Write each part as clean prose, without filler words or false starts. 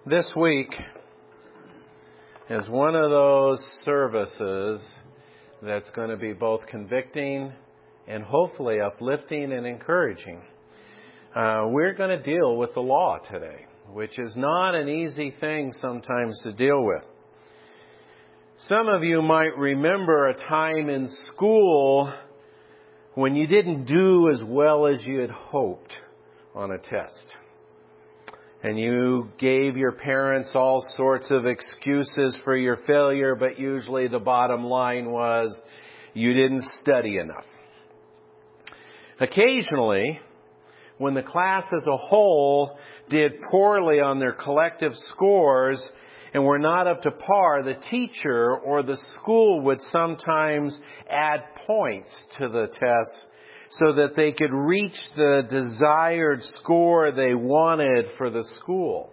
This week is one of those services that's going to be both convicting and hopefully uplifting and encouraging. We're going to deal with the law today, which is not an easy thing sometimes to deal with. Some of you might remember a time in school when you didn't do as well as you had hoped on a test. And you gave your parents all sorts of excuses for your failure, but usually the bottom line was you didn't study enough. Occasionally, when the class as a whole did poorly on their collective scores and were not up to par, the teacher or the school would sometimes add points to the test so that they could reach the desired score they wanted for the school.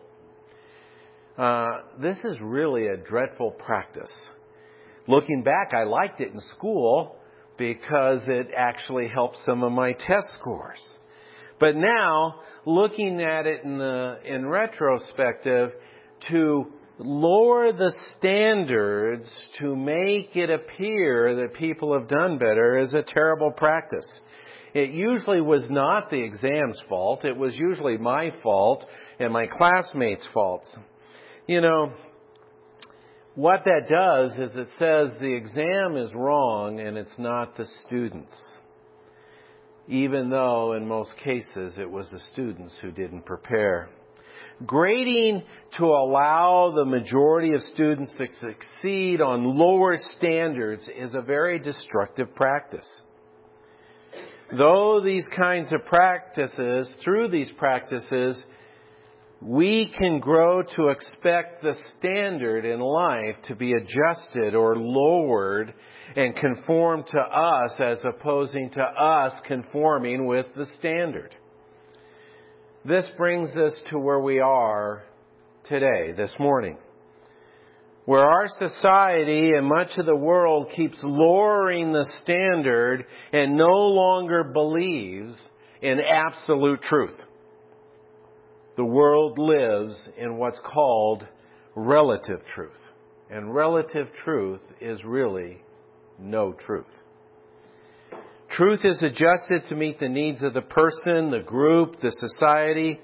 This is really a dreadful practice. Looking back, I liked it in school because it actually helped some of my test scores. But now, looking at it in retrospective, to lower the standards to make it appear that people have done better is a terrible practice. It usually was not the exam's fault. It was usually my fault and my classmates' faults. You know, what that does is it says the exam is wrong and it's not the students. Even though in most cases it was the students who didn't prepare. Grading to allow the majority of students to succeed on lower standards is a very destructive practice. Though these kinds of practices, through these practices, we can grow to expect the standard in life to be adjusted or lowered and conform to us as opposing to us conforming with the standard. This brings us to where we are today, this morning, where our society and much of the world keeps lowering the standard and no longer believes in absolute truth. The world lives in what's called relative truth. And relative truth is really no truth. Truth is adjusted to meet the needs of the person, the group, the society.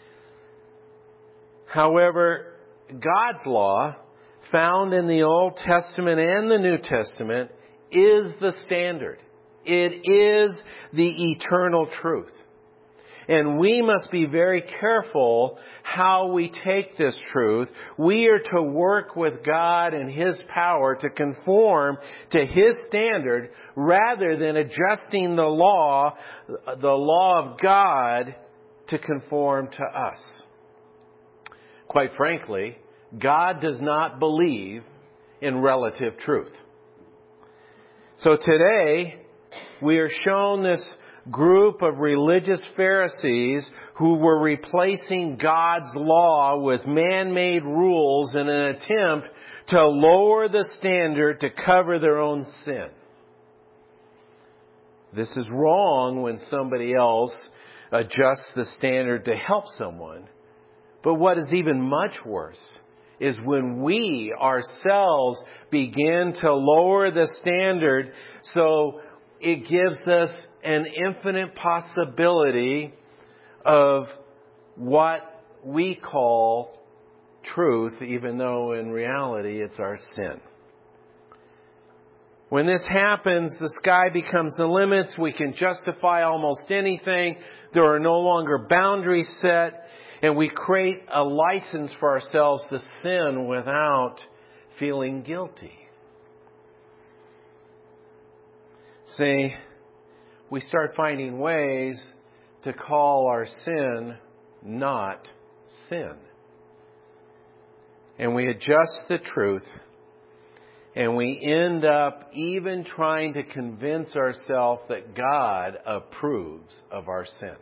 However, God's law, found in the Old Testament and the New Testament, is the standard. It is the eternal truth. And we must be very careful how we take this truth. We are to work with God and His power to conform to His standard rather than adjusting the law of God to conform to us. Quite frankly, God does not believe in relative truth. So today, we are shown this group of religious Pharisees who were replacing God's law with man-made rules in an attempt to lower the standard to cover their own sin. This is wrong when somebody else adjusts the standard to help someone. But what is even much worse is when we ourselves begin to lower the standard so it gives us an infinite possibility of what we call truth, even though in reality it's our sin. When this happens, the sky becomes the limits. We can justify almost anything. There are no longer boundaries set. And we create a license for ourselves to sin without feeling guilty. See, we start finding ways to call our sin not sin. And we adjust the truth, and we end up even trying to convince ourselves that God approves of our sin.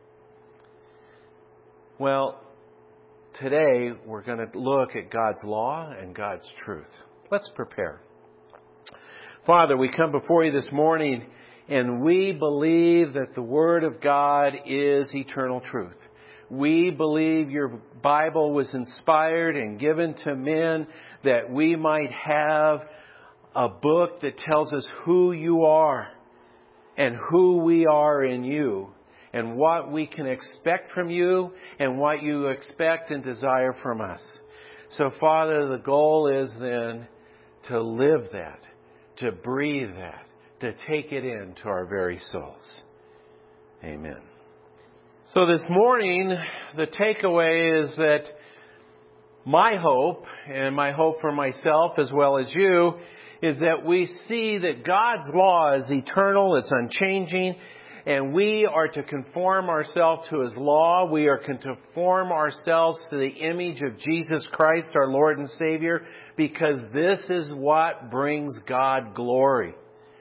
Well, today we're going to look at God's law and God's truth. Let's prepare. Father, we come before you this morning and we believe that the Word of God is eternal truth. We believe your Bible was inspired and given to men that we might have a book that tells us who you are and who we are in you and what we can expect from you and what you expect and desire from us. So, Father, the goal is then to live that, to breathe that, to take it into our very souls. Amen. So this morning, the takeaway is that my hope, and my hope for myself as well as you, is that we see that God's law is eternal, it's unchanging, and we are to conform ourselves to His law. We are to conform ourselves to the image of Jesus Christ, our Lord and Savior, because this is what brings God glory.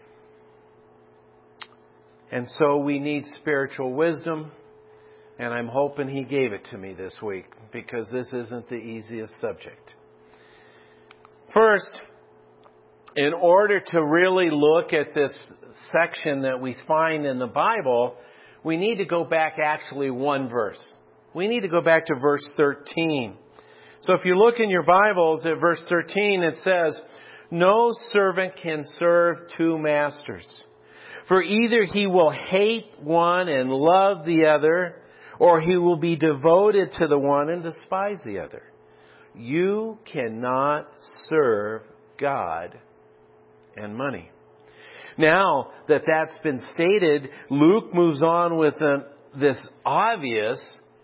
And so we need spiritual wisdom, and I'm hoping He gave it to me this week, because this isn't the easiest subject. First, in order to really look at this section that we find in the Bible, we need to go back actually one verse. We need to go back to verse 13. So if you look in your Bibles at verse 13, it says, "No servant can serve two masters. For either he will hate one and love the other, or he will be devoted to the one and despise the other. You cannot serve God and money." Now that that's been stated, Luke moves on with this obvious,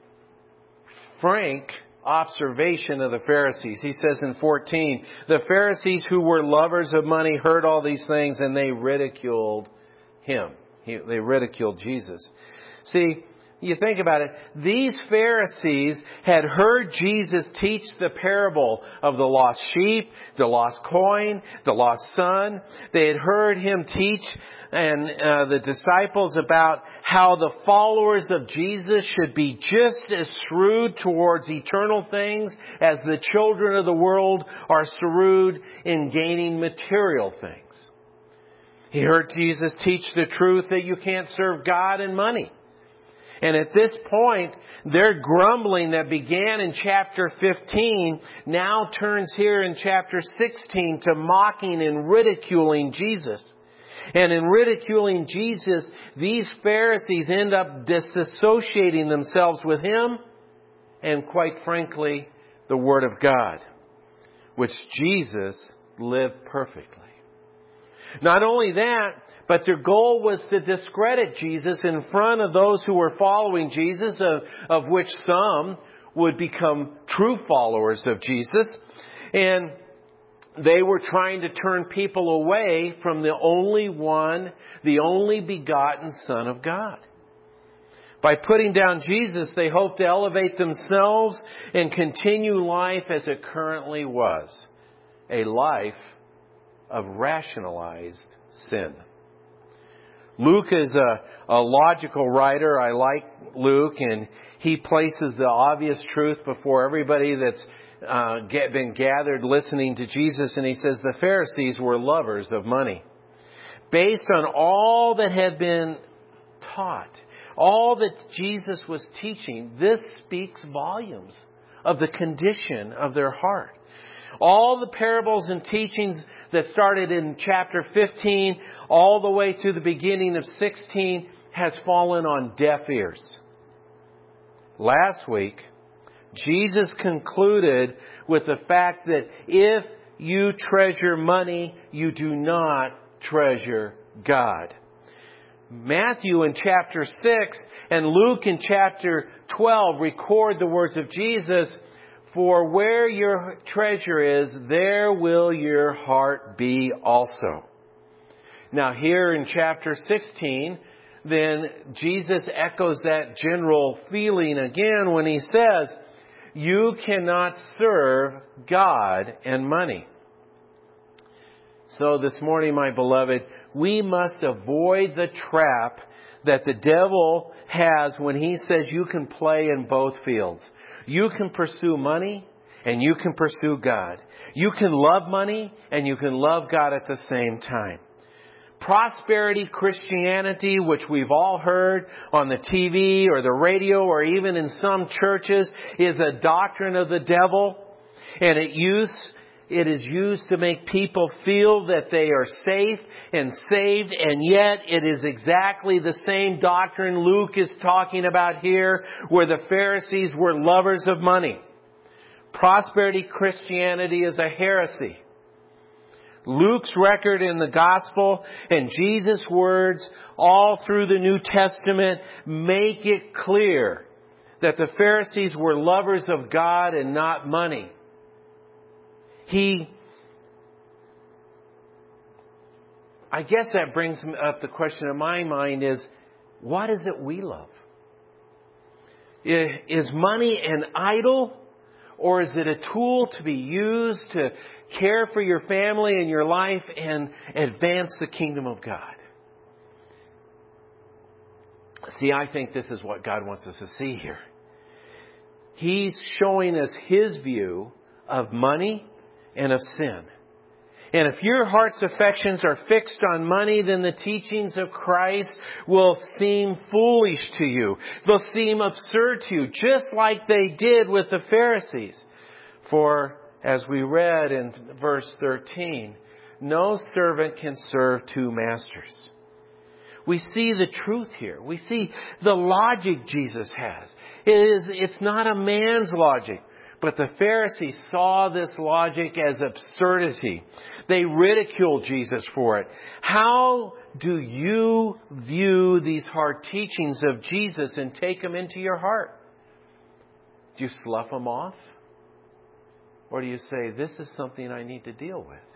frank observation of the Pharisees. He says in 14, "The Pharisees who were lovers of money heard all these things, and they ridiculed Him." They ridiculed Jesus. See, you think about it. These Pharisees had heard Jesus teach the parable of the lost sheep, the lost coin, the lost son. They had heard Him teach and the disciples about how the followers of Jesus should be just as shrewd towards eternal things as the children of the world are shrewd in gaining material things. He heard Jesus teach the truth that you can't serve God and money. And at this point, their grumbling that began in chapter 15 now turns here in chapter 16 to mocking and ridiculing Jesus. And in ridiculing Jesus, these Pharisees end up disassociating themselves with Him and, quite frankly, the Word of God, which Jesus lived perfectly. Not only that, but their goal was to discredit Jesus in front of those who were following Jesus, of which some would become true followers of Jesus. And they were trying to turn people away from the only one, the only begotten Son of God. By putting down Jesus, they hoped to elevate themselves and continue life as it currently was, a life of rationalized sin. Luke is a logical writer. I like Luke, and he places the obvious truth before everybody that's been gathered listening to Jesus, and he says the Pharisees were lovers of money. Based on all that had been taught, all that Jesus was teaching, this speaks volumes of the condition of their heart. All the parables and teachings that started in chapter 15 all the way to the beginning of 16 has fallen on deaf ears. Last week, Jesus concluded with the fact that if you treasure money, you do not treasure God. Matthew in chapter 6 and Luke in chapter 12 record the words of Jesus, "For where your treasure is, there will your heart be also." Now here in chapter 16, then Jesus echoes that general feeling again when He says, "You cannot serve God and money." So this morning, my beloved, we must avoid the trap that the devil has when he says you can play in both fields. You can pursue money and you can pursue God. You can love money and you can love God at the same time. Prosperity Christianity, which we've all heard on the TV or the radio or even in some churches, is a doctrine of the devil. And it is used to make people feel that they are safe and saved, and yet it is exactly the same doctrine Luke is talking about here, where the Pharisees were lovers of money. Prosperity Christianity is a heresy. Luke's record in the Gospel and Jesus' words all through the New Testament make it clear that the Pharisees were lovers of God and not money. I guess that brings up the question in my mind is, what is it we love? Is money an idol? Or is it a tool to be used to care for your family and your life and advance the kingdom of God? See, I think this is what God wants us to see here. He's showing us His view of money and of sin. And if your heart's affections are fixed on money, then the teachings of Christ will seem foolish to you. They'll seem absurd to you, just like they did with the Pharisees. For, as we read in verse 13, no servant can serve two masters. We see the truth here. We see the logic Jesus has. It's not a man's logic. But the Pharisees saw this logic as absurdity. They ridiculed Jesus for it. How do you view these hard teachings of Jesus and take them into your heart? Do you slough them off? Or do you say, this is something I need to deal with?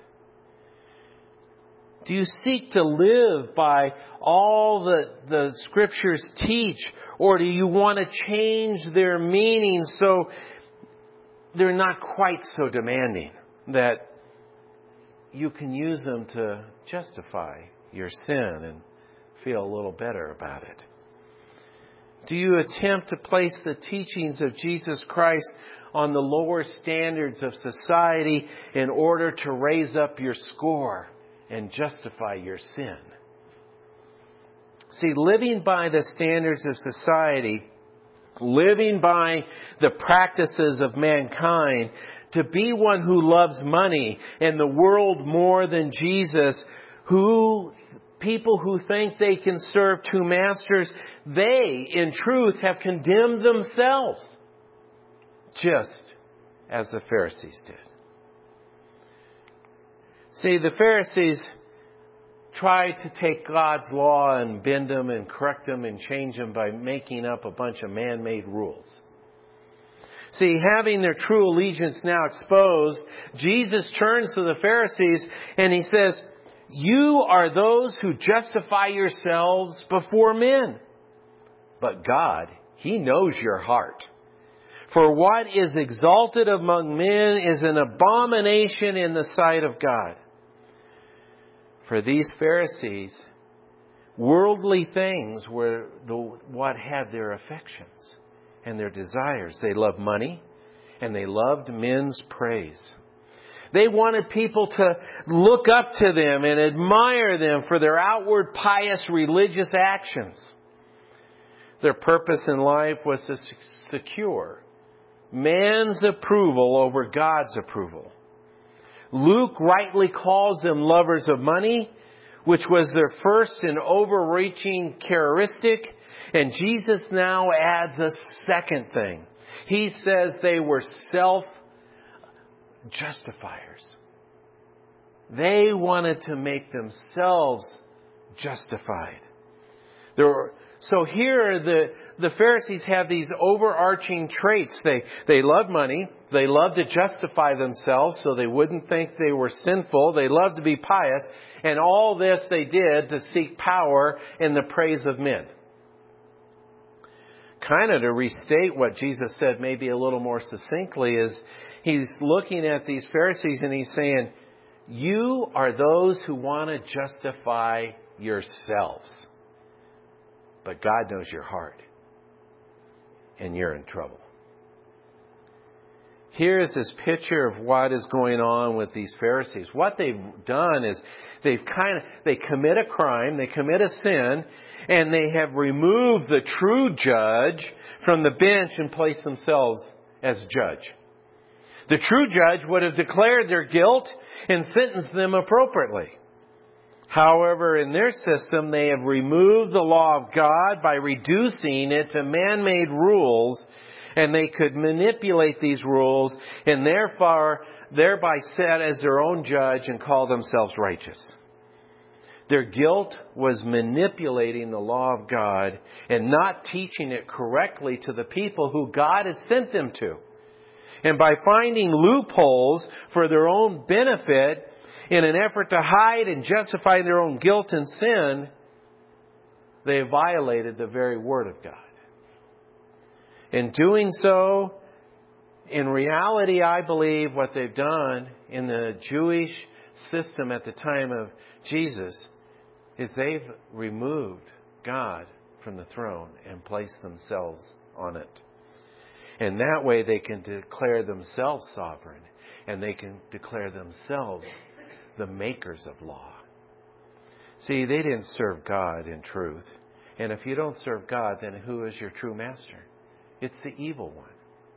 Do you seek to live by all that the Scriptures teach? Or do you want to change their meaning so they're not quite so demanding that you can use them to justify your sin and feel a little better about it? Do you attempt to place the teachings of Jesus Christ on the lower standards of society in order to raise up your score and justify your sin? See, living by the standards of society, living by the practices of mankind, to be one who loves money and the world more than Jesus, people who think they can serve two masters, they, in truth, have condemned themselves, just as the Pharisees did. See, the Pharisees tried to take God's law and bend them and correct them and change them by making up a bunch of man-made rules. See, having their true allegiance now exposed, Jesus turns to the Pharisees and He says, you are those who justify yourselves before men. But God, He knows your heart. For what is exalted among men is an abomination in the sight of God. For these Pharisees, worldly things were what had their affections and their desires. They loved money and they loved men's praise. They wanted people to look up to them and admire them for their outward pious religious actions. Their purpose in life was to secure man's approval over God's approval. Luke rightly calls them lovers of money, which was their first and overreaching characteristic. And Jesus now adds a second thing. He says they were self-justifiers. They wanted to make themselves justified. So here the Pharisees have these overarching traits. They love money. They love to justify themselves so they wouldn't think they were sinful. They love to be pious. And all this they did to seek power in the praise of men. Kind of to restate what Jesus said maybe a little more succinctly is He's looking at these Pharisees and He's saying, you are those who want to justify yourselves. But God knows your heart. And you're in trouble. Here's this picture of what is going on with these Pharisees. What they've done is they commit a crime, they commit a sin, and they have removed the true judge from the bench and placed themselves as judge. The true judge would have declared their guilt and sentenced them appropriately. However, in their system, they have removed the law of God by reducing it to man-made rules, and they could manipulate these rules and thereby set as their own judge and call themselves righteous. Their guilt was manipulating the law of God and not teaching it correctly to the people who God had sent them to. And by finding loopholes for their own benefit in an effort to hide and justify their own guilt and sin, they violated the very Word of God. In doing so, in reality, I believe what they've done in the Jewish system at the time of Jesus is they've removed God from the throne and placed themselves on it. And that way they can declare themselves sovereign, and they can declare themselves the makers of law. See, they didn't serve God in truth. And if you don't serve God, then who is your true master? It's the evil one.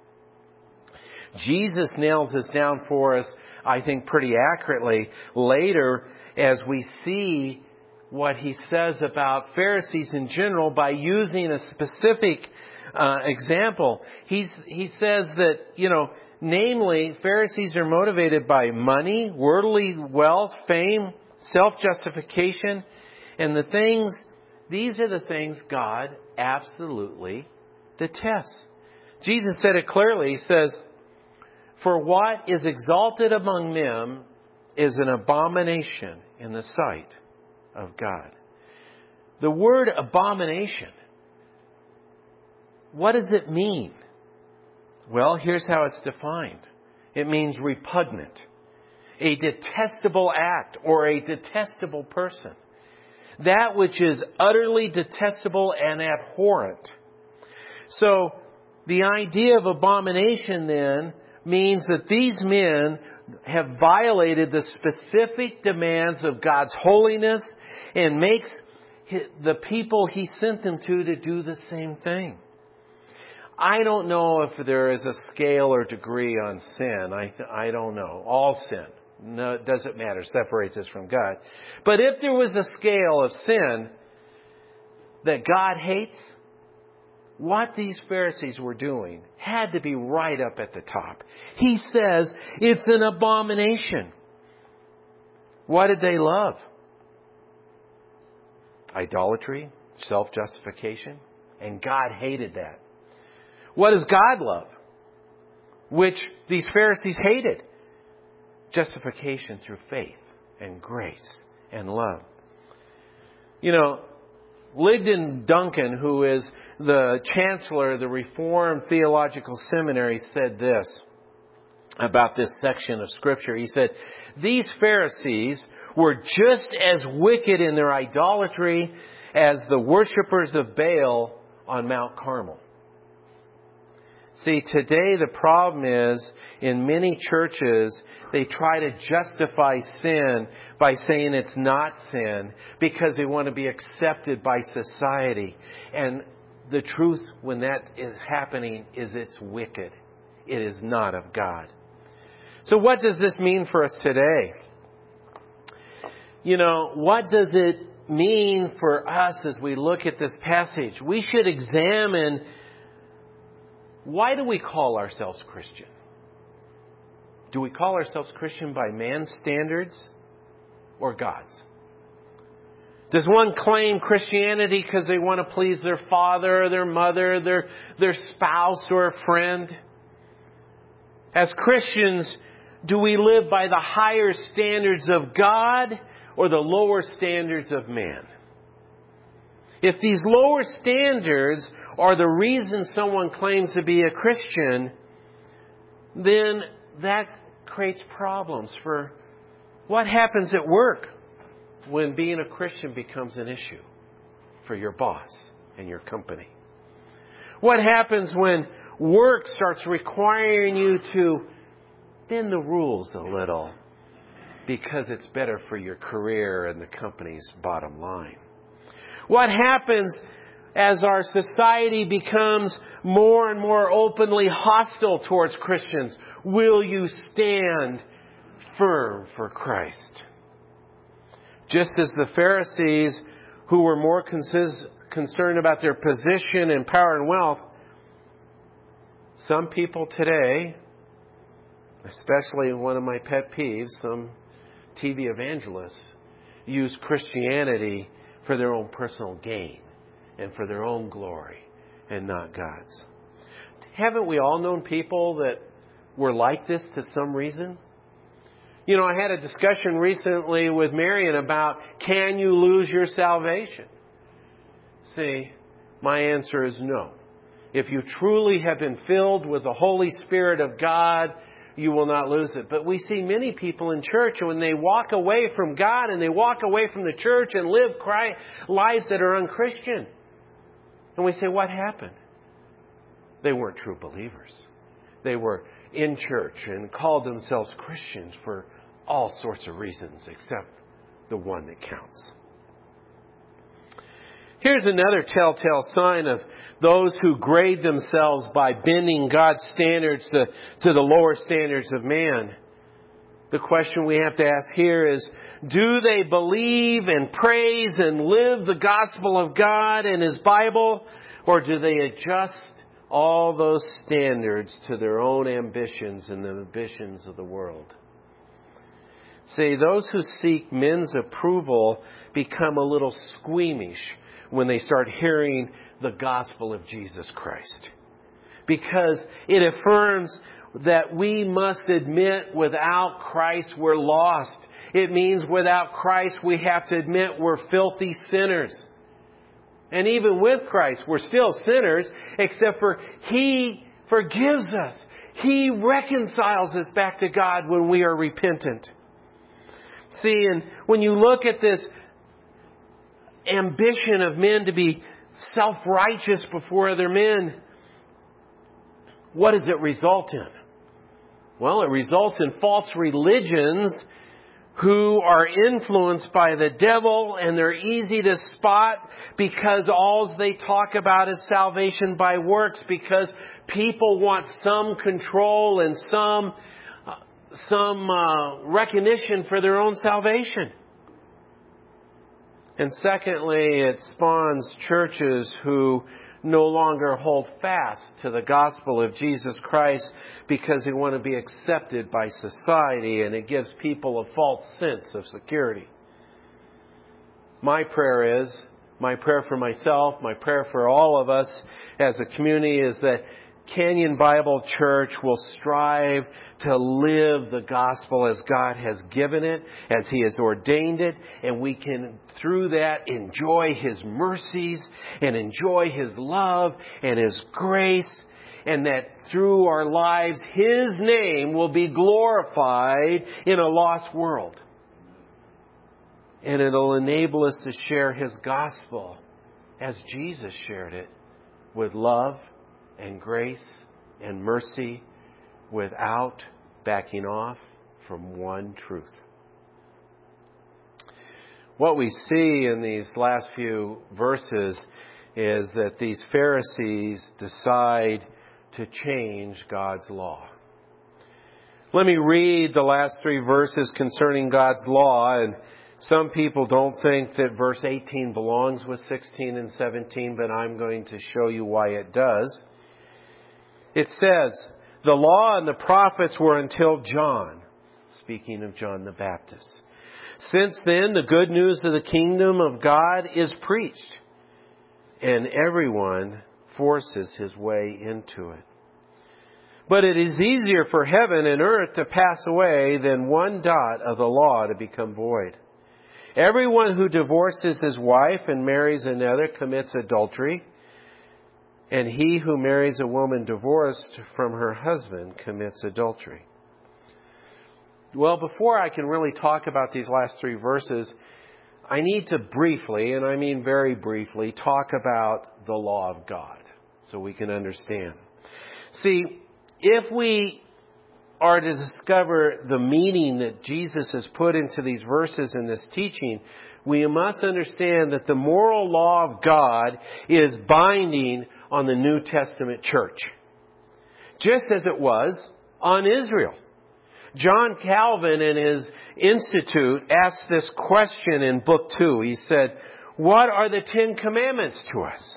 Jesus nails this down for us, I think, pretty accurately later as we see what he says about Pharisees in general by using a specific example. He says that, namely, Pharisees are motivated by money, worldly wealth, fame, self-justification, and these are the things God absolutely detests. Jesus said it clearly. He says, "For what is exalted among men is an abomination in the sight of God." The word abomination, what does it mean? Well, here's how it's defined. It means repugnant, a detestable act, or a detestable person. That which is utterly detestable and abhorrent. So, the idea of abomination then means that these men have violated the specific demands of God's holiness and makes the people He sent them to do the same thing. I don't know if there is a scale or degree on sin. I don't know. All sin. No, it doesn't matter. Separates us from God. But if there was a scale of sin that God hates, what these Pharisees were doing had to be right up at the top. He says it's an abomination. What did they love? Idolatry, self-justification, and God hated that. What does God love? Which these Pharisees hated. Justification through faith and grace and love. Ligdon Duncan, who is the chancellor of the Reformed Theological Seminary, said this about this section of Scripture. He said, "These Pharisees were just as wicked in their idolatry as the worshippers of Baal on Mount Carmel." See, today the problem is, in many churches, they try to justify sin by saying it's not sin because they want to be accepted by society. And the truth, when that is happening, is it's wicked. It is not of God. So what does this mean for us today? What does it mean for us as we look at this passage? We should examine, why do we call ourselves Christian? Do we call ourselves Christian by man's standards or God's? Does one claim Christianity because they want to please their father or their mother, their spouse or a friend? As Christians, do we live by the higher standards of God or the lower standards of man? If these lower standards are the reason someone claims to be a Christian, then that creates problems for what happens at work when being a Christian becomes an issue for your boss and your company. What happens when work starts requiring you to bend the rules a little because it's better for your career and the company's bottom line? What happens as our society becomes more and more openly hostile towards Christians? Will you stand firm for Christ? Just as the Pharisees, who were more concerned about their position and power and wealth, some people today, especially one of my pet peeves, some TV evangelists, use Christianity for their own personal gain and for their own glory and not God's. Haven't we all known people that were like this to some reason? You know, I had a discussion recently with Marion about, can you lose your salvation? See, my answer is no. If you truly have been filled with the Holy Spirit of God, you will not lose it. But we see many people in church, and when they walk away from God and they walk away from the church and live lives that are unchristian. And we say, what happened? They weren't true believers. They were in church and called themselves Christians for all sorts of reasons except the one that counts. Here's another telltale sign of those who grade themselves by bending God's standards to the lower standards of man. The question we have to ask here is, do they believe and praise and live the gospel of God and His Bible, or do they adjust all those standards to their own ambitions and the ambitions of the world? See, those who seek men's approval become a little squeamish when they start hearing the gospel of Jesus Christ, because it affirms that we must admit without Christ we're lost. It means without Christ we have to admit we're filthy sinners. And even with Christ we're still sinners, except for He forgives us. He reconciles us back to God when we are repentant. See, and when you look at this ambition of men to be self-righteous before other men, what does it result in? Well, it results in false religions who are influenced by the devil, and they're easy to spot because all they talk about is salvation by works, because people want some control and some recognition for their own salvation. And secondly, it spawns churches who no longer hold fast to the gospel of Jesus Christ because they want to be accepted by society, and it gives people a false sense of security. My prayer for myself, my prayer for all of us as a community is that Canyon Bible Church will strive to live the gospel as God has given it, as He has ordained it, and we can, through that, enjoy His mercies and enjoy His love and His grace, and that through our lives His name will be glorified in a lost world. And it'll enable us to share His gospel as Jesus shared it, with love and grace and mercy, without backing off from one truth. What we see in these last few verses is that these Pharisees decide to change God's law. Let me read the last 3 verses concerning God's law, and some people don't think that verse 18 belongs with 16 and 17, but I'm going to show you why it does. It says, the law and the prophets were until John, speaking of John the Baptist. Since then, the good news of the kingdom of God is preached, and everyone forces his way into it. But it is easier for heaven and earth to pass away than one dot of the law to become void. Everyone who divorces his wife and marries another commits adultery, and he who marries a woman divorced from her husband commits adultery. Well, before I can really talk about these last 3 verses, I need to briefly, and I mean very briefly, talk about the law of God so we can understand. See, if we are to discover the meaning that Jesus has put into these verses in this teaching, we must understand that the moral law of God is binding on the New Testament church, just as it was on Israel. John Calvin in his Institute asked this question in Book 2. He said, "What are the 10 Commandments to us?"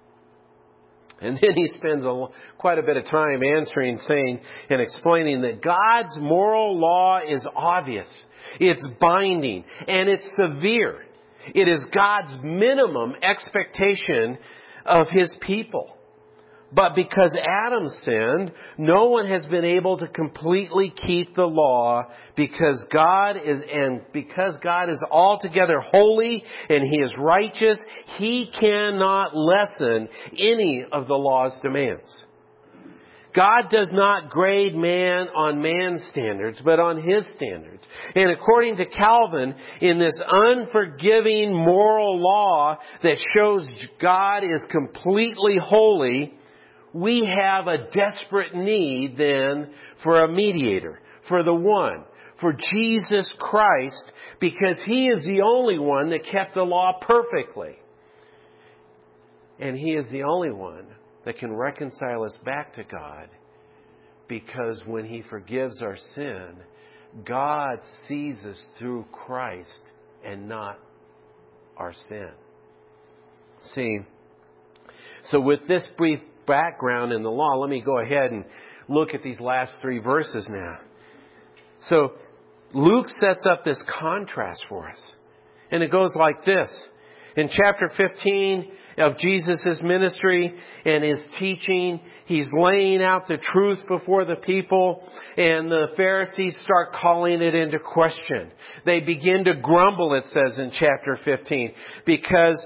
And then he spends quite a bit of time answering, saying, and explaining that God's moral law is obvious. It's binding and it's severe. It is God's minimum expectation of His people. But because Adam sinned, no one has been able to completely keep the law because God is altogether holy and He is righteous. He cannot lessen any of the law's demands. God does not grade man on man's standards, but on His standards. And according to Calvin, in this unforgiving moral law that shows God is completely holy, we have a desperate need then for a mediator, for the one, for Jesus Christ, because He is the only one that kept the law perfectly. And He is the only one that can reconcile us back to God, because when He forgives our sin, God sees us through Christ and not our sin. See, so with this brief background in the law, let me go ahead and look at these last 3 verses now. So Luke sets up this contrast for us. And it goes like this. In chapter 15 of Jesus' ministry and His teaching, He's laying out the truth before the people, and the Pharisees start calling it into question. They begin to grumble, it says in chapter 15, because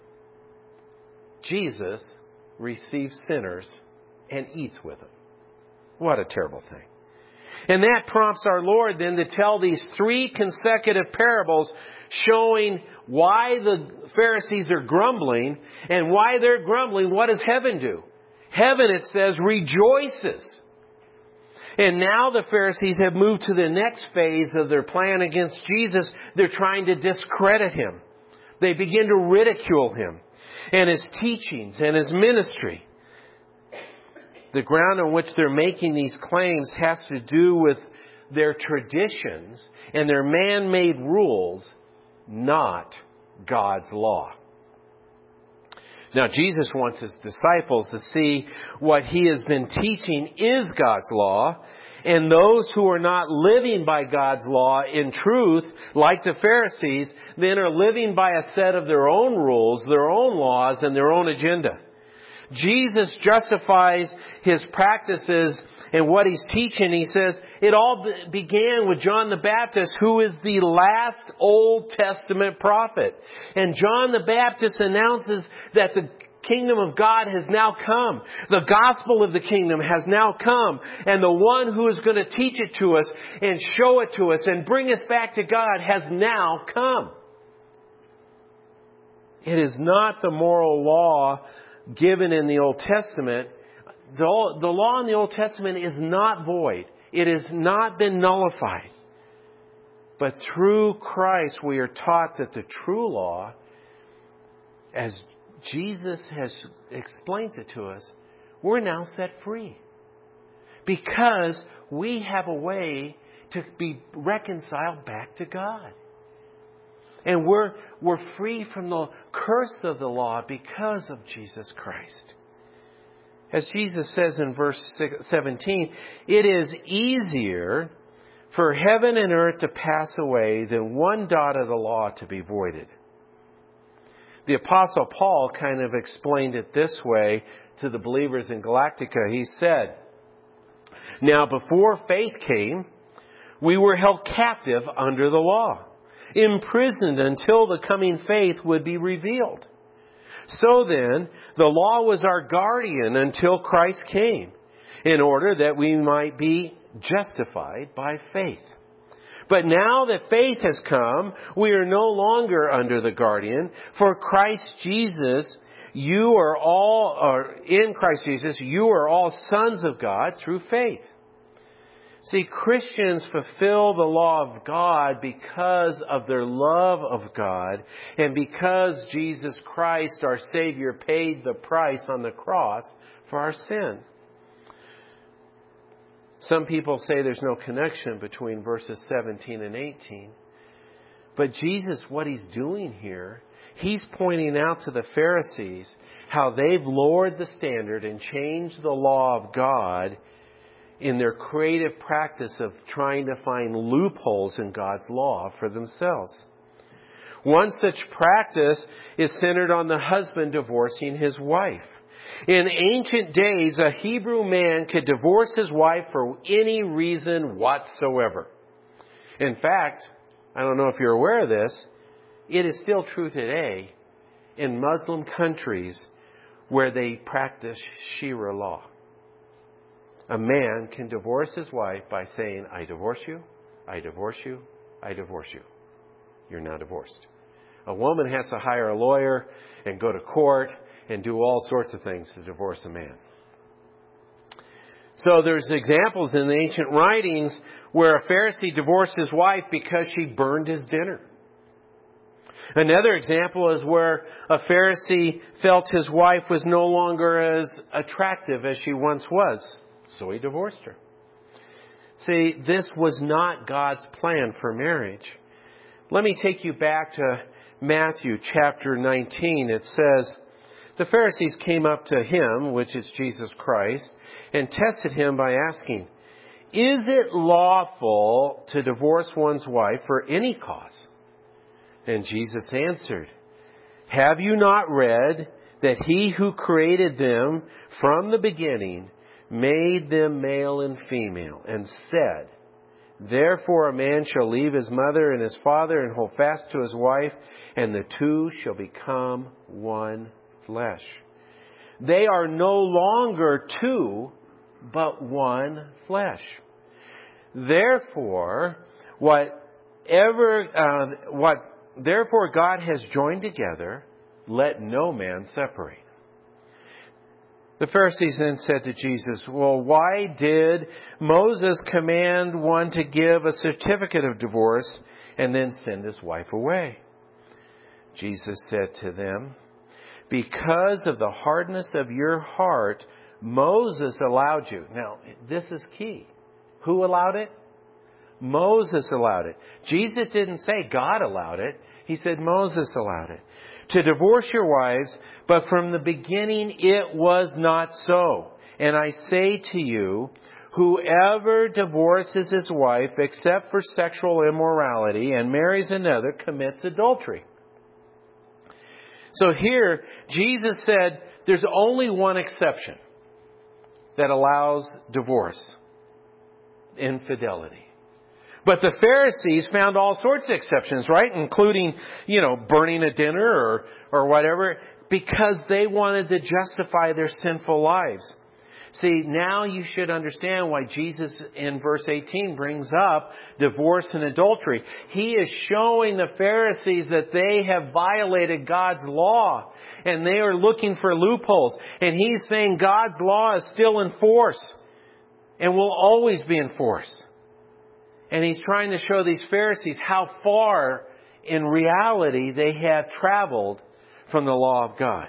Jesus receives sinners and eats with them. What a terrible thing. And that prompts our Lord then to tell these 3 consecutive parables showing why the Pharisees are grumbling, and why they're grumbling. What does heaven do? Heaven, it says, rejoices. And now the Pharisees have moved to the next phase of their plan against Jesus. They're trying to discredit Him. They begin to ridicule Him and His teachings and His ministry. The ground on which they're making these claims has to do with their traditions and their man-made rules, not God's law. Now, Jesus wants His disciples to see what He has been teaching is God's law, and those who are not living by God's law in truth, like the Pharisees, then are living by a set of their own rules, their own laws, and their own agenda. Jesus justifies His practices and what He's teaching. He says it all began with John the Baptist, who is the last Old Testament prophet. And John the Baptist announces that the kingdom of God has now come. The gospel of the kingdom has now come. And the one who is going to teach it to us and show it to us and bring us back to God has now come. It is not the moral law given in the Old Testament. The law in the Old Testament is not void. It has not been nullified. But through Christ we are taught that the true law, as Jesus has explained it to us, we're now set free. Because we have a way to be reconciled back to God. And we're free from the curse of the law because of Jesus Christ. As Jesus says in verse 17, it is easier for heaven and earth to pass away than one dot of the law to be voided. The Apostle Paul kind of explained it this way to the believers in Galactica. He said, "Now before faith came, we were held captive under the law, imprisoned until the coming faith would be revealed. So then, the law was our guardian until Christ came, in order that we might be justified by faith. But now that faith has come, we are no longer under the guardian. For Christ Jesus, in Christ Jesus, you are all sons of God through faith." See, Christians fulfill the law of God because of their love of God and because Jesus Christ, our Savior, paid the price on the cross for our sin. Some people say there's no connection between verses 17 and 18. But Jesus, what He's doing here, He's pointing out to the Pharisees how they've lowered the standard and changed the law of God in their creative practice of trying to find loopholes in God's law for themselves. One such practice is centered on the husband divorcing his wife. In ancient days, a Hebrew man could divorce his wife for any reason whatsoever. In fact, I don't know if you're aware of this, it is still true today in Muslim countries where they practice Sharia law. A man can divorce his wife by saying, I divorce you, I divorce you, I divorce you. You're now divorced. A woman has to hire a lawyer and go to court and do all sorts of things to divorce a man. So there's examples in the ancient writings where a Pharisee divorced his wife because she burned his dinner. Another example is where a Pharisee felt his wife was no longer as attractive as she once was, so he divorced her. See, this was not God's plan for marriage. Let me take you back to Matthew chapter 19. It says, the Pharisees came up to Him, which is Jesus Christ, and tested Him by asking, is it lawful to divorce one's wife for any cause? And Jesus answered, have you not read that He who created them from the beginning made them male and female, and said, therefore a man shall leave his mother and his father and hold fast to his wife, and the two shall become one flesh. They are no longer two, but one flesh. Therefore, therefore God has joined together, let no man separate. The Pharisees then said to Jesus, well, why did Moses command one to give a certificate of divorce and then send his wife away? Jesus said to them, because of the hardness of your heart, Moses allowed you. Now, this is key. Who allowed it? Moses allowed it. Jesus didn't say God allowed it. He said Moses allowed it. To divorce your wives, but from the beginning it was not so. And I say to you, whoever divorces his wife except for sexual immorality and marries another commits adultery. So here, Jesus said there's only one exception that allows divorce: infidelity. But the Pharisees found all sorts of exceptions, right? Including, burning a dinner or whatever, because they wanted to justify their sinful lives. See, now you should understand why Jesus in verse 18 brings up divorce and adultery. He is showing the Pharisees that they have violated God's law and they are looking for loopholes. And He's saying God's law is still in force and will always be in force. And He's trying to show these Pharisees how far in reality they have traveled from the law of God.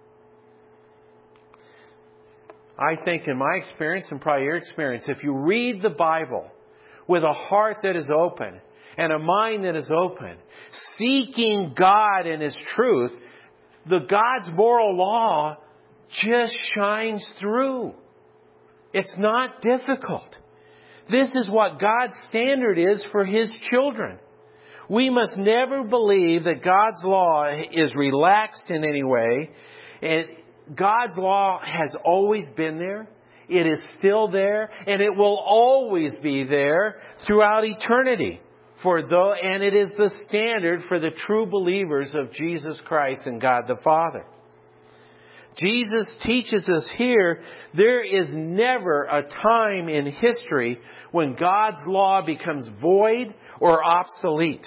I think in my experience and probably your experience, if you read the Bible with a heart that is open and a mind that is open, seeking God and His truth, the God's moral law just shines through. It's not difficult. This is what God's standard is for His children. We must never believe that God's law is relaxed in any way. God's law has always been there. It is still there. And it will always be there throughout eternity. And it is the standard for the true believers of Jesus Christ and God the Father. Jesus teaches us here there is never a time in history when God's law becomes void or obsolete.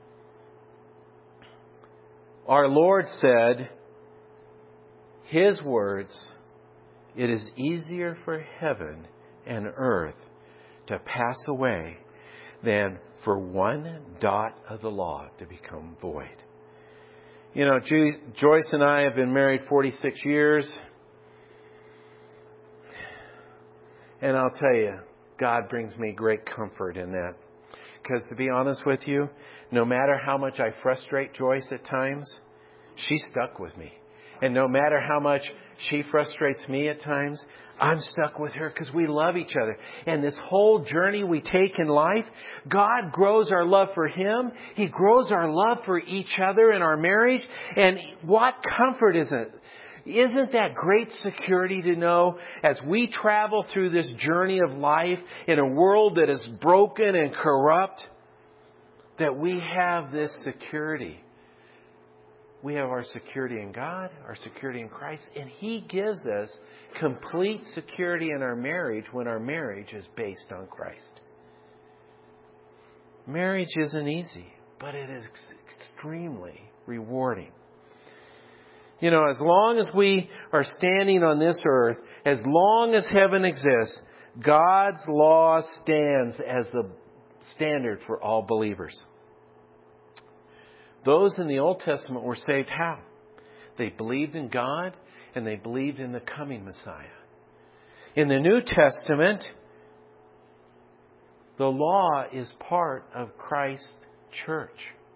Our Lord said, His words, it is easier for heaven and earth to pass away than for one dot of the law to become void. You know, Joyce and I have been married 46 years. And I'll tell you, God brings me great comfort in that. Because to be honest with you, no matter how much I frustrate Joyce at times, she's stuck with me. And no matter how much she frustrates me at times, I'm stuck with her because we love each other. And this whole journey we take in life, God grows our love for Him. He grows our love for each other in our marriage. And what comfort is it? Isn't that great security to know as we travel through this journey of life in a world that is broken and corrupt, that we have this security? We have our security in God, our security in Christ, and He gives us complete security in our marriage when our marriage is based on Christ. Marriage isn't easy, but it is extremely rewarding. You know, as long as we are standing on this earth, as long as heaven exists, God's law stands as the standard for all believers. Those in the Old Testament were saved how? They believed in God and they believed in the coming Messiah. In the New Testament, the law is part of Christ's church.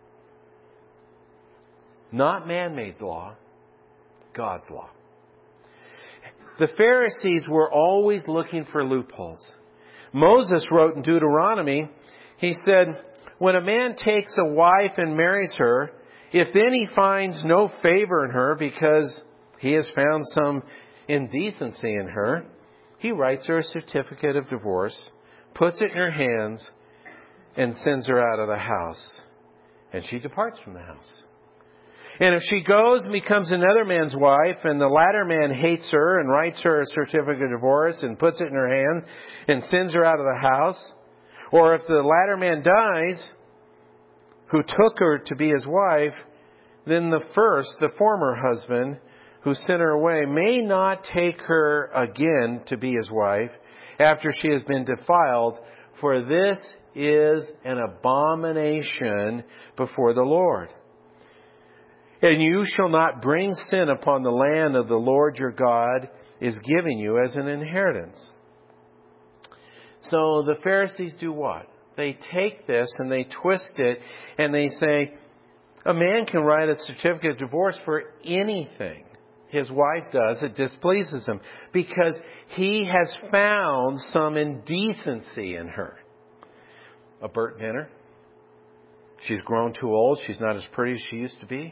Not man-made law, God's law. The Pharisees were always looking for loopholes. Moses wrote in Deuteronomy, he said, when a man takes a wife and marries her, if then he finds no favor in her because he has found some indecency in her, he writes her a certificate of divorce, puts it in her hands, and sends her out of the house. And she departs from the house. And if she goes and becomes another man's wife, and the latter man hates her and writes her a certificate of divorce and puts it in her hand and sends her out of the house, or if the latter man dies, who took her to be his wife, then the former husband, who sent her away, may not take her again to be his wife after she has been defiled, for this is an abomination before the Lord. And you shall not bring sin upon the land of the Lord your God is giving you as an inheritance. So the Pharisees do what? They take this and they twist it and they say, a man can write a certificate of divorce for anything his wife does that displeases him because he has found some indecency in her. A burnt dinner. She's grown too old. She's not as pretty as she used to be.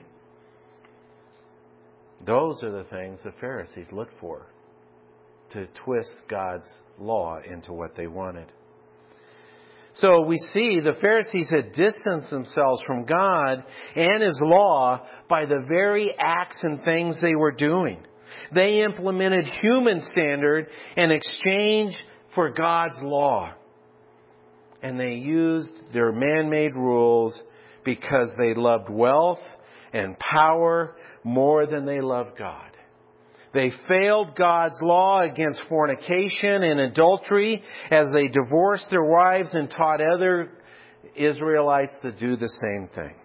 Those are the things the Pharisees looked for to twist God's law into what they wanted. So we see the Pharisees had distanced themselves from God and His law by the very acts and things they were doing. They implemented human standard in exchange for God's law. And they used their man-made rules because they loved wealth and power more than they loved God. They failed God's law against fornication and adultery as they divorced their wives and taught other Israelites to do the same thing.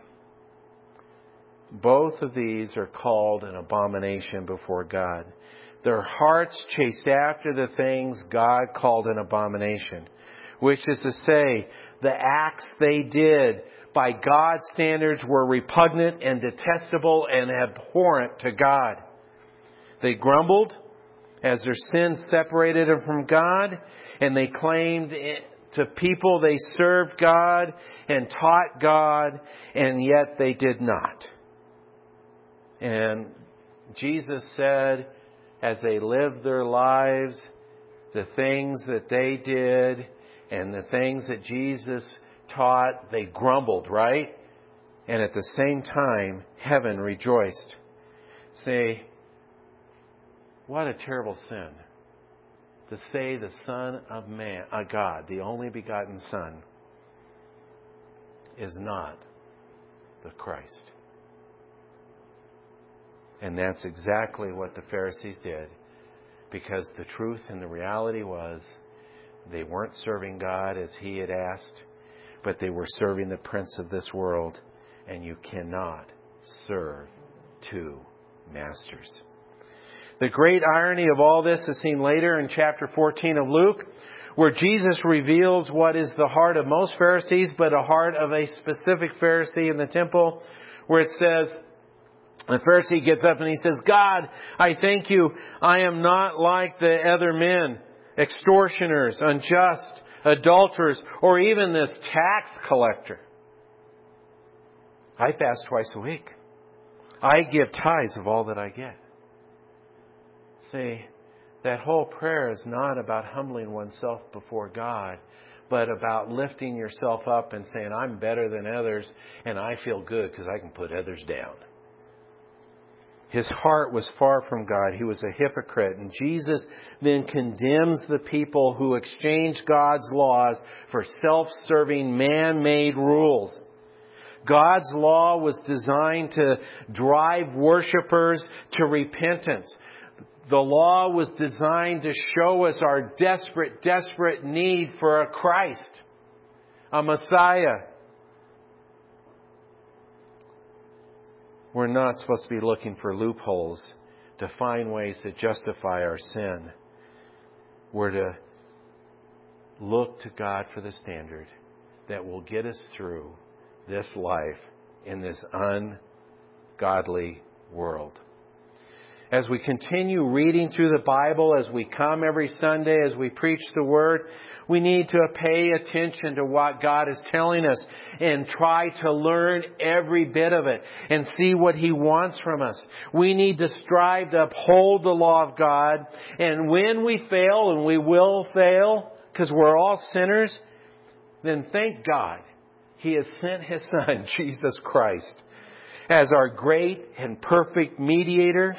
Both of these are called an abomination before God. Their hearts chased after the things God called an abomination, which is to say, the acts they did by God's standards were repugnant and detestable and abhorrent to God. They grumbled as their sins separated them from God, and they claimed to people they served God and taught God, and yet they did not. And Jesus said, as they lived their lives, the things that they did and the things that Jesus taught, they grumbled, right? And at the same time, heaven rejoiced. Say, what a terrible sin to say the Son of Man, God, the only begotten Son, is not the Christ. And that's exactly what the Pharisees did, because the truth and the reality was They weren't serving God as He had asked, but they were serving the prince of this world. And you cannot serve two masters. The great irony of all this is seen later in chapter 14 of Luke, where Jesus reveals what is the heart of most Pharisees, but a heart of a specific Pharisee in the temple, where it says, the Pharisee gets up and he says, God, I thank you, I am not like the other men, extortioners, unjust, adulterers, or even this tax collector. I fast twice a week. I give tithes of all that I get. See, that whole prayer is not about humbling oneself before God, but about lifting yourself up and saying, I'm better than others, and I feel good because I can put others down. His heart was far from God. He was a hypocrite. And Jesus then condemns the people who exchange God's laws for self-serving man-made rules. God's law was designed to drive worshipers to repentance. The law was designed to show us our desperate, desperate need for a Christ, a Messiah. We're not supposed to be looking for loopholes to find ways to justify our sin. We're to look to God for the standard that will get us through this life in this ungodly world. As we continue reading through the Bible, as we come every Sunday, as we preach the Word, we need to pay attention to what God is telling us and try to learn every bit of it and see what He wants from us. We need to strive to uphold the law of God. And when we fail, and we will fail, because we're all sinners, then thank God He has sent His Son, Jesus Christ, as our great and perfect mediator,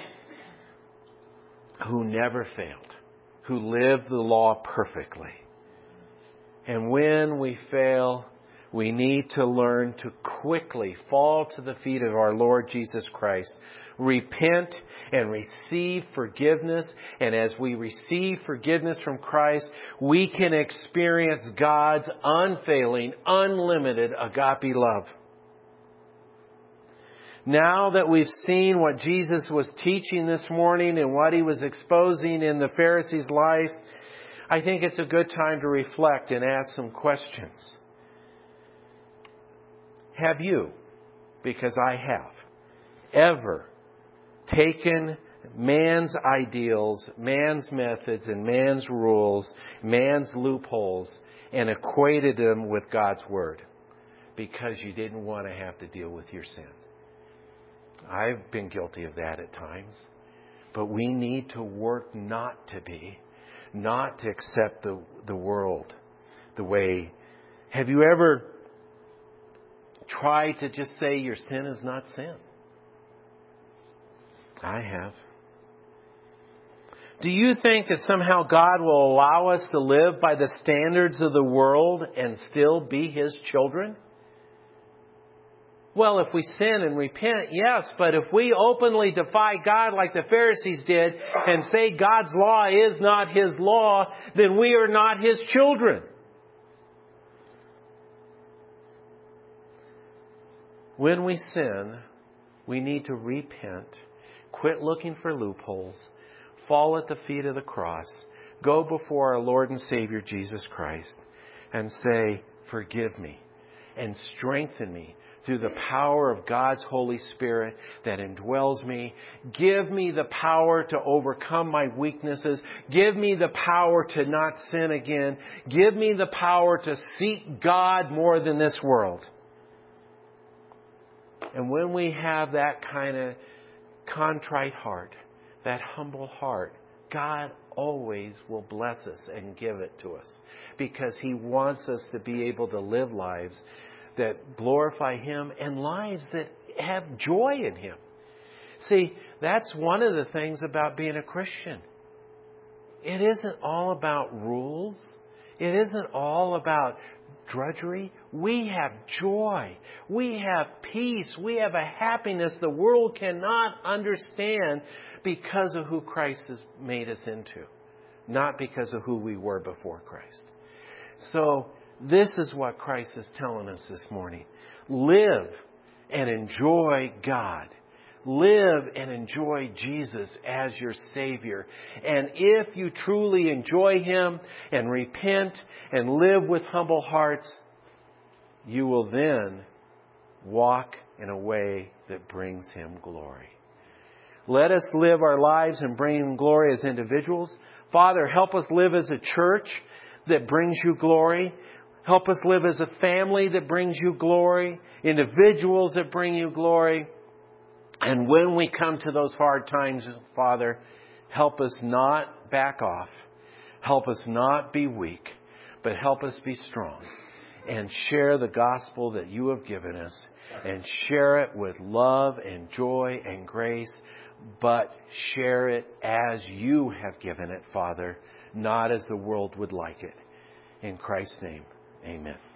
who never failed, who lived the law perfectly. And when we fail, we need to learn to quickly fall to the feet of our Lord Jesus Christ, repent and receive forgiveness. And as we receive forgiveness from Christ, we can experience God's unfailing, unlimited agape love. Now that we've seen what Jesus was teaching this morning and what He was exposing in the Pharisees' lives, I think it's a good time to reflect and ask some questions. Have you, because I have, ever taken man's ideals, man's methods, and man's rules, man's loopholes, and equated them with God's Word because you didn't want to have to deal with your sin? I've been guilty of that at times. But we need to work not to be, not to accept the world the way. Have you ever tried to just say your sin is not sin? I have. Do you think that somehow God will allow us to live by the standards of the world and still be His children? Well, if we sin and repent, yes, but if we openly defy God like the Pharisees did and say God's law is not His law, then we are not His children. When we sin, we need to repent, quit looking for loopholes, fall at the feet of the cross, go before our Lord and Savior Jesus Christ and say, forgive me and strengthen me through the power of God's Holy Spirit that indwells me. Give me the power to overcome my weaknesses. Give me the power to not sin again. Give me the power to seek God more than this world. And when we have that kind of contrite heart, that humble heart, God always will bless us and give it to us because He wants us to be able to live lives that glorify Him and lives that have joy in Him. See, that's one of the things about being a Christian. It isn't all about rules. It isn't all about drudgery. We have joy. We have peace. We have a happiness the world cannot understand because of who Christ has made us into, not because of who we were before Christ. So this is what Christ is telling us this morning. Live and enjoy God. Live and enjoy Jesus as your Savior. And if you truly enjoy Him and repent and live with humble hearts, you will then walk in a way that brings Him glory. Let us live our lives and bring Him glory as individuals. Father, help us live as a church that brings You glory. Help us live as a family that brings You glory. Individuals that bring You glory. And when we come to those hard times, Father, help us not back off. Help us not be weak, but help us be strong and share the gospel that You have given us and share it with love and joy and grace, but share it as You have given it, Father, not as the world would like it. In Christ's name, amen.